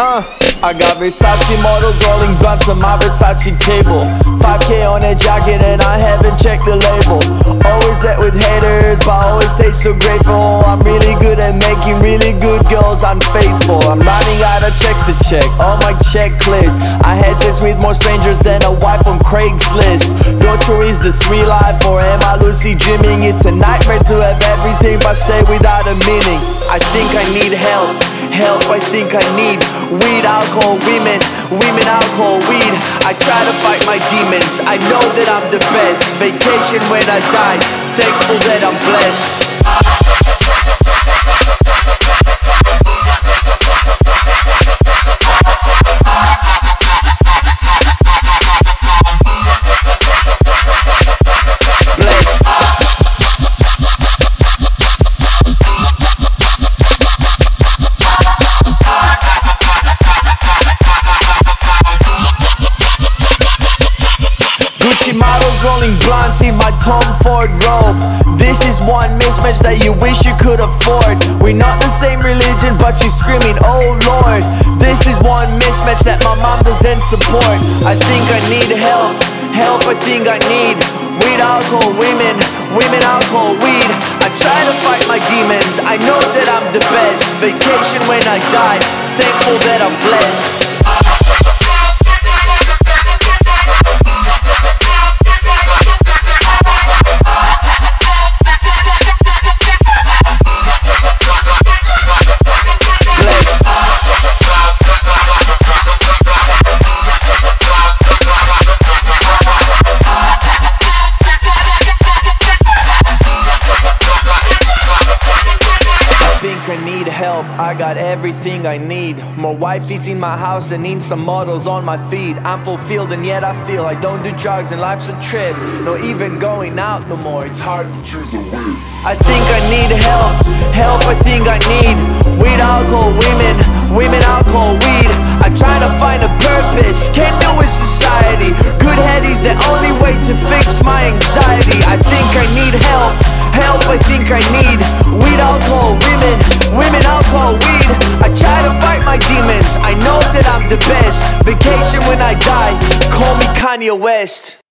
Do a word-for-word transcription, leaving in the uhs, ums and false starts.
Uh, I got Versace models rolling blunts on my Versace table. five K on a jacket and I haven't checked the label. Always that with haters, but I always stay so grateful. I'm really good at making really good girls unfaithful. I'm running out of checks to check on my checklist. I had sex with more strangers than a wife on Craigslist. Torture is this real life, or am I lucid dreaming? It's a nightmare to have everything but stay without a meaning. I think I need help. Help I think I need. Weed, alcohol, women, women, alcohol, weed. I try to fight my demons, I know that I'm the best. Vacation when I die, thankful that I'm blessed. Gucci models rolling blunts in my Tom Ford robe. This is one mismatch that you wish you could afford. We're not the same religion, but you're screaming, oh Lord. This is one mismatch that my mom doesn't support. I think I need help, help I think I need. Weed, alcohol, women, women, alcohol, weed. I try to fight my demons, I know that I'm the best. Vacation when I die, thankful that I'm blessed. I need help, I got everything I need. More wifeys in my house than Insta models on my feed. I'm fulfilled and yet I feel I don't do drugs and life's a trip. No even going out no more, it's hard to choose a win. I think I need help, help I think I need. Weed, alcohol, women, women, alcohol, weed. I try to find a purpose, can't do with society. Good head is the only way to fix my anxiety. I think I need help, help I think I need. Weed, alcohol, women, women, alcohol, weed. I try to fight my demons, I know that I'm the best. Vacation when I die, call me Kanye West.